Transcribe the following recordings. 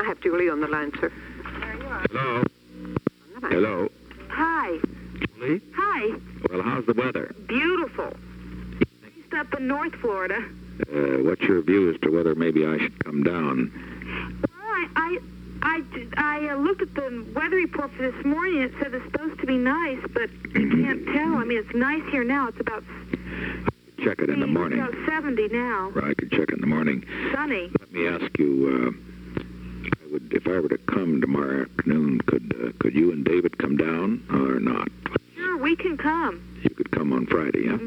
have Julie on the line, sir. Hello? Hello? Hi. Julie? Hi. Well, how's the weather? Beautiful. Based up in North Florida. What's your view as to whether maybe I should come down? Well, I looked at the weather report for this morning. It said it's supposed to be nice, but you can't tell. I mean, it's nice here now. It's about... Check it in the morning. It's about 70 now. Right, I could check it in the morning. Sunny. Let me ask you, if I were to come tomorrow afternoon, could you and David come down or not? Sure, we can come. You could come on Friday, yeah?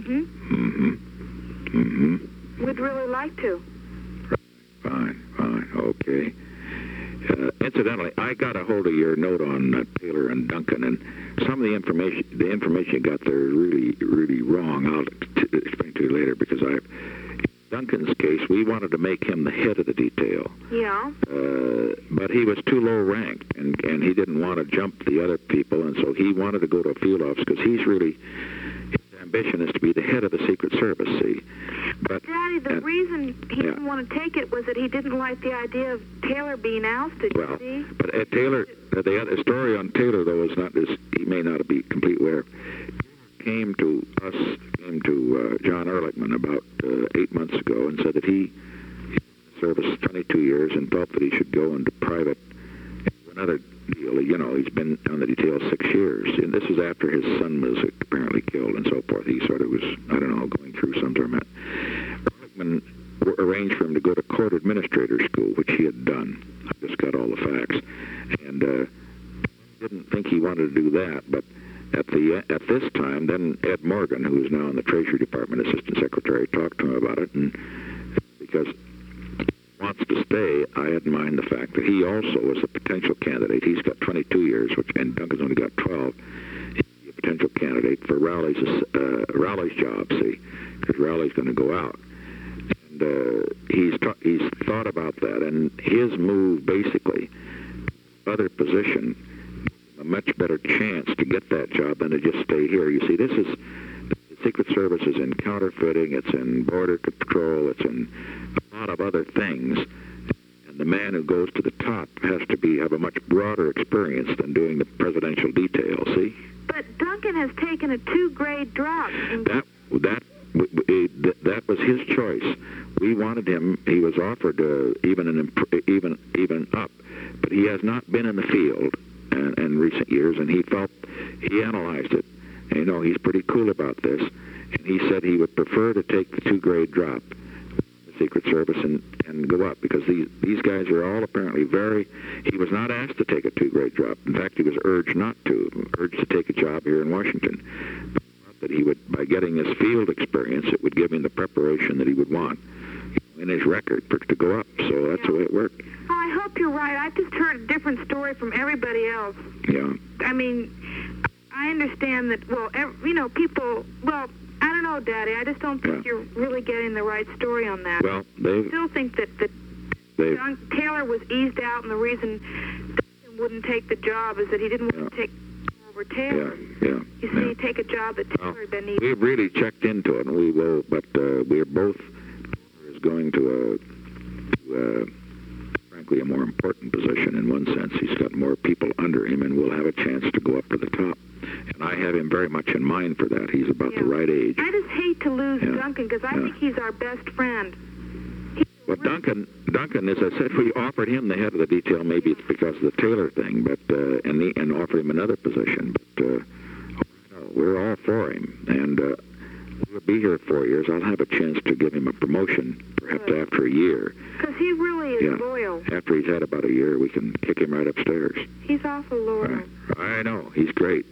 We'd really like to. Fine, okay. Incidentally, I got a hold of your note on Taylor and Duncan, and some of the information you got there is really wrong. I'll explain to you later, because Duncan's case, we wanted to make him the head of the detail. Yeah. But he was too low ranked, and he didn't want to jump the other people, and so he wanted to go to a field office, because his ambition is to be the head of the Secret Service, see? But, Daddy, the reason he didn't want to take it was that he didn't like the idea of Taylor being ousted, well, you see? But Taylor, the story on Taylor, though, is not, he may not be completely aware. Came to John Ehrlichman about 8 months ago and said that he serviced 22 years and felt that he should go into private, another deal. You know, he's been on the detail 6 years, and this was after his son was apparently killed and so forth. He sort of was, I don't know, going through some torment. Ehrlichman arranged for him to go to court administrator school, which he had done. I just got all the facts, and didn't think he wanted to do that, but at this time, then Ed Morgan, who is now in the Treasury Department Assistant Secretary, talked to him about it, and because he wants to stay, I had in mind the fact that he also was a potential candidate. He's got 22 years, and Duncan's only got 12. He's a potential candidate for Rowley's job, see, because Rowley's going to go out. And he's thought about that, and his move, basically, other position, a much better chance to get that job than to just stay here. You see, the Secret Service is in counterfeiting, it's in border control, it's in a lot of other things. And the man who goes to the top has to have a much broader experience than doing the presidential detail, see? But Duncan has taken a 2-grade drop. That was his choice. We wanted him, he was offered even up, but he has not been in the field in recent years, and he analyzed it, and you know, he's pretty cool about this, and he said he would prefer to take the 2-grade drop in the Secret Service and go up, because these guys are all apparently he was not asked to take a 2-grade drop. In fact, he was urged to take a job here in Washington, that he would, by getting his field experience, it would give him the preparation that he would want in his record to go up. So that's the way it worked. Oh, I hope you're right. I've just heard a different story from everybody else. Yeah. I mean, I understand that, people, I don't know, Daddy. I just don't think you're really getting the right story on that. Well, I still think that Taylor was eased out, and the reason Duncan wouldn't take the job is that he didn't want to take over Taylor. You see, take a job that Taylor then needs. We've really checked into it, and we will, but we're both going to frankly, a more important position in one sense. He's got more people under him, and we'll have a chance to go up to the top. And I have him very much in mind for that. He's about the right age. I just hate to lose Duncan, because I think he's our best friend. Well, Duncan, as I said, we offered him the head of the detail. Maybe it's because of the Taylor thing, but and offered him another position. But we're all for him, and we'll be here 4 years. I'll have a chance to give him a promotion, perhaps after a year. Because he really is loyal. After he's had about a year, we can kick him right upstairs. He's awful loyal. I know. He's great.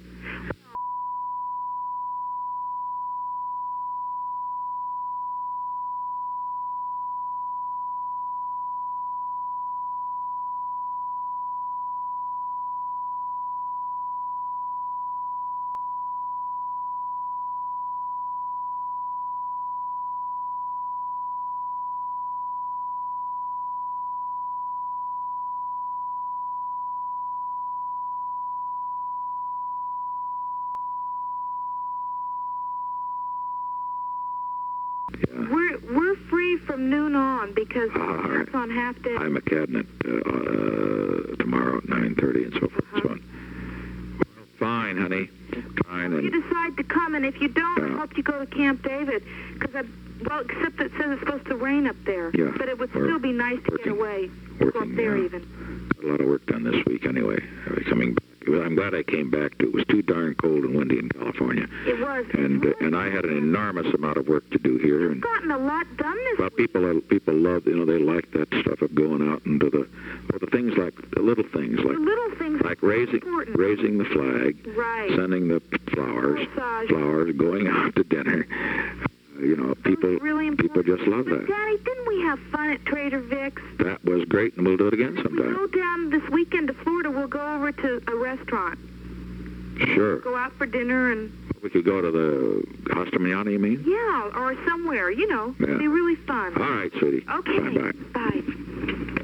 We're free from noon on, because that's on half day. I'm a cabinet tomorrow at 9:30 and so forth and so on. Well, fine, honey. Fine. If you And, decide to come, and if you don't, I Yeah. hope you go to Camp David, because well, except that it says it's supposed to rain up there. Yeah, But it would we're still be nice to get working- away. Go up working, there yeah. even. got a lot of work done this week anyway. Coming back. Well, I'm glad I came back too. It was too darn cold and windy in California. It was. And I had an enormous amount of work to do here. You've And gotten a lot done this well, week. people love, they like that stuff of going out into the things like the little things The little things like are raising important. the flag, Right. sending the flowers, Massage. going out to dinner. People Really people important. just love But that. Daddy, didn't we have fun at Trader Vic's? That was great, and we'll do it again We sometime. go down this weekend to Florida. We'll go over to a restaurant. Sure. Go out for dinner and, We could go to the Costa Manana, you mean? yeah, or somewhere, Yeah. It'd be really fun. All right, sweetie. Okay. Bye-bye. Bye.